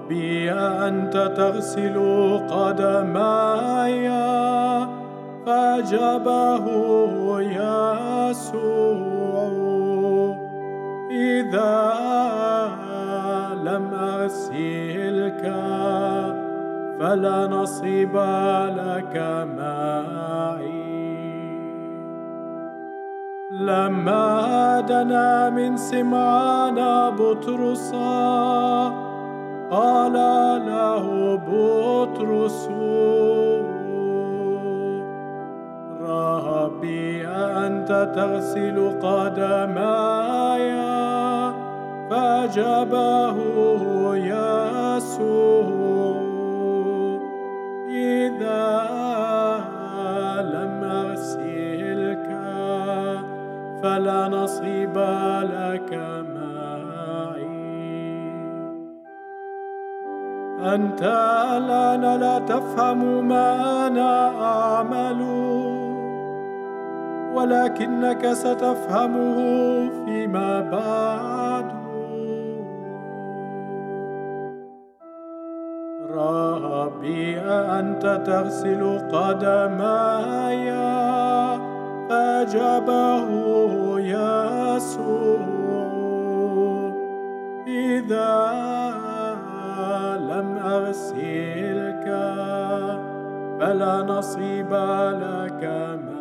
ربي أنت تغسل قدماي. فأجابه يسوع: إذا لم أغسلك فلا نصيب لك معي. لما دنا من سمعان بطرس قال له بطرس: ربي أنت تغسل قدماي. فأجابه يسوع: إذا لم أغسلك فلا نصيب لك معي. أنت الآن لا تفهم ما أنا أعمل، ولكنك ستفهمه فيما بعد. ربي أنت تغسل قدماي. فأجابه يسوع: إذا لم أغسلك فلا نصيب لك معي.